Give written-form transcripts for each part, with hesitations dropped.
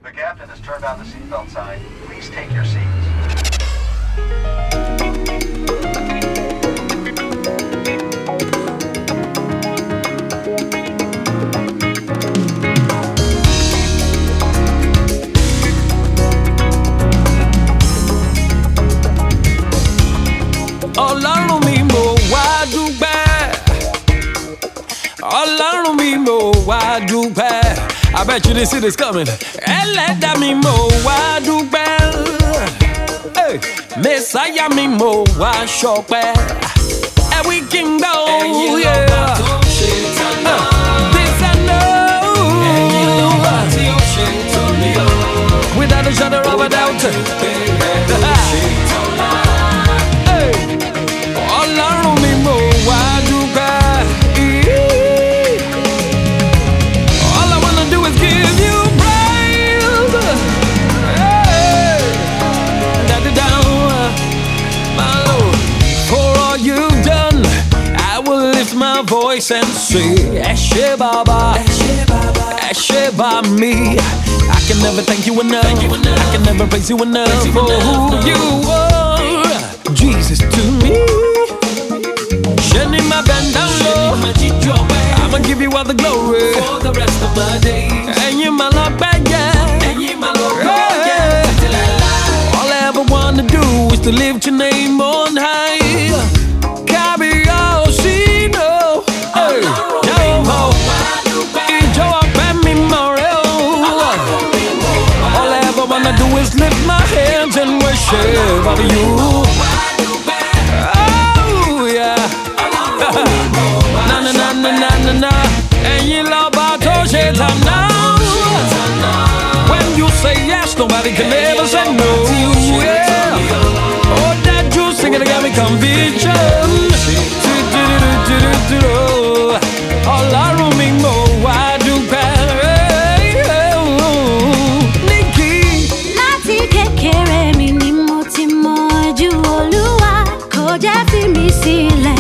The captain has turned on the seatbelt sign. Please take your seats. Ọlọ́run mi mo wá dúpẹ́. Ọlọ́run mi mo wá dúpẹ́. I bet you didn't see this coming. Ẹlẹ́dàá mi mo wá dúpẹ́. Hey, Messiah mi mo wá ṣọpẹ́. Every kingdom, yeah. This I know. Without a shadow of a doubt. Ọlọ́run mi mo wá dúpẹ́. All I wanna do is give you praise. Hey, down, my Lord. For all you've done, I will lift my voice and say, Ẹ ṣé Baba, Ẹ ṣé bá mi. I can never thank you enough. I can never praise you enough for who you are. Jesus to me. Shining my band down low. I'ma give you all the glory for the rest of my days. And you my Lord, yeah. And you my Lord, yeah. All I ever wanna do is to lift your name on high. Carry your sino. Hey, all I ever wanna do is lift my hands and worship of you. Na na na na na na na. And you love now. When you say yes, nobody can ever say no. Yeah. Oh, that you singing got me conviction. Ọlọ́run mi mo wá dúpẹ́. Nikki. Láti kékeré mi ni mo ti mọ ojú Olúwa, kò jẹ́ fi mi sílẹ̀.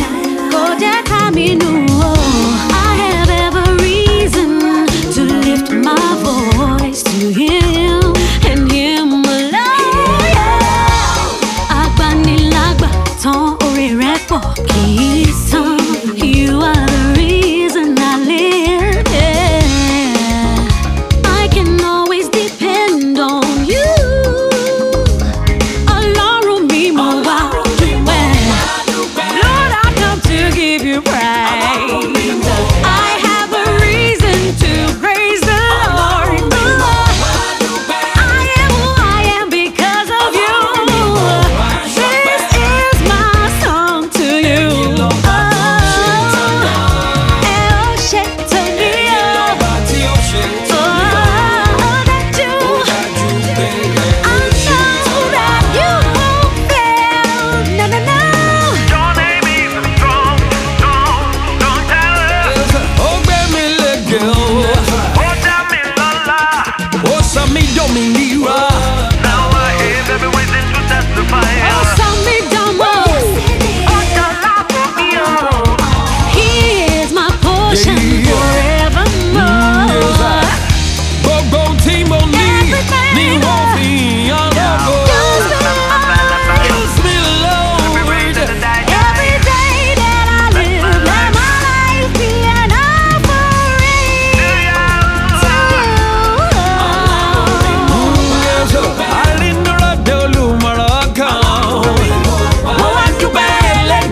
I have every reason to lift my voice to Him and Him alone. Yeah. Agbanilagba tán orí rẹ̀ pọ̀ kì í tán. You are the reason I live. Yeah. I can always depend on you. Ọlọ́run mi mo wá dúpẹ́. Lord, I come to give you praise. I have a reason to praise the Lord. I am who I am because of you. This is my song to you.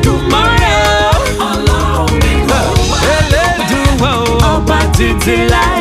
Till I